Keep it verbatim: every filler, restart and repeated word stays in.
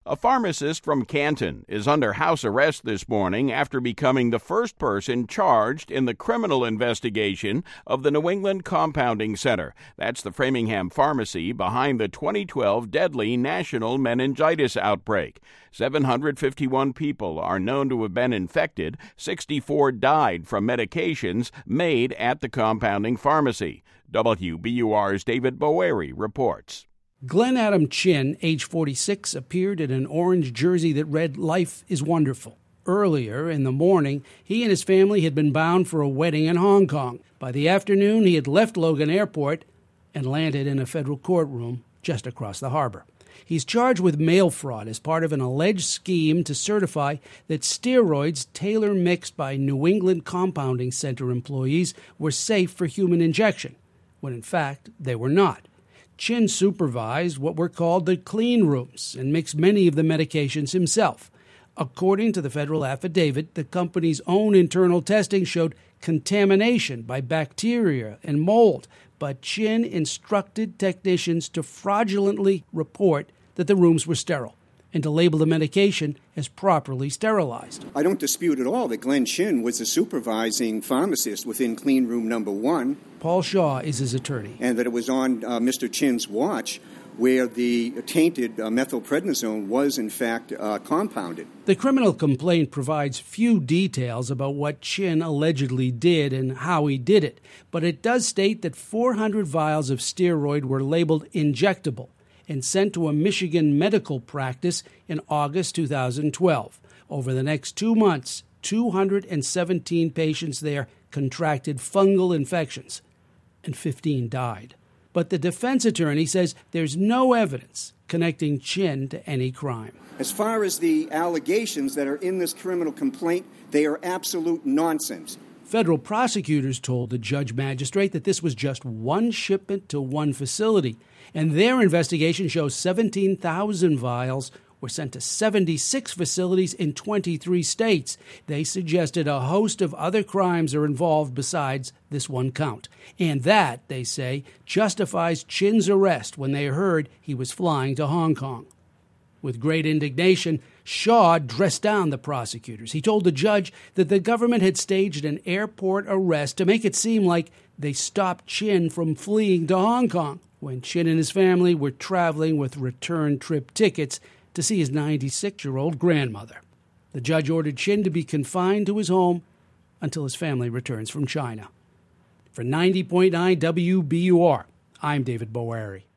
A pharmacist from Canton is under house arrest this morning after becoming the first person charged in the criminal investigation of the New England Compounding Center. That's the Framingham pharmacy behind the twenty twelve deadly national meningitis outbreak. seven hundred fifty-one people are known to have been infected. sixty-four died from medications made at the compounding pharmacy. W B U R's David Boeri reports. Glenn Adam Chin, age forty-six, appeared in an orange jersey that read, "Life is Wonderful." Earlier in the morning, he and his family had been bound for a wedding in Hong Kong. By the afternoon, he had left Logan Airport and landed in a federal courtroom just across the harbor. He's charged with mail fraud as part of an alleged scheme to certify that steroids tailor-mixed by New England Compounding Center employees were safe for human injection, when in fact they were not. Chin supervised what were called the clean rooms and mixed many of the medications himself. According to the federal affidavit, the company's own internal testing showed contamination by bacteria and mold, but Chin instructed technicians to fraudulently report that the rooms were sterile and to label the medication as properly sterilized. I don't dispute at all that Glenn Chin was a supervising pharmacist within clean room number one. Paul Shaw is his attorney. And that it was on uh, Mister Chin's watch where the tainted uh, methylprednisone was, in fact, uh, compounded. The criminal complaint provides few details about what Chin allegedly did and how he did it, but it does state that four hundred vials of steroid were labeled injectable and sent to a Michigan medical practice in August two thousand twelve. Over the next two months, two hundred seventeen patients there contracted fungal infections, and fifteen died. But the defense attorney says there's no evidence connecting Chin to any crime. As far as the allegations that are in this criminal complaint, they are absolute nonsense. Federal prosecutors told the judge magistrate that this was just one shipment to one facility, and their investigation shows seventeen thousand vials were sent to seventy-six facilities in twenty-three states. They suggested a host of other crimes are involved besides this one count. And that, they say, justifies Chin's arrest when they heard he was flying to Hong Kong. With great indignation, Shaw dressed down the prosecutors. He told the judge that the government had staged an airport arrest to make it seem like they stopped Chin from fleeing to Hong Kong when Chin and his family were traveling with return trip tickets to see his ninety-six-year-old grandmother. The judge ordered Chin to be confined to his home until his family returns from China. For ninety point nine W B U R, I'm David Boeri.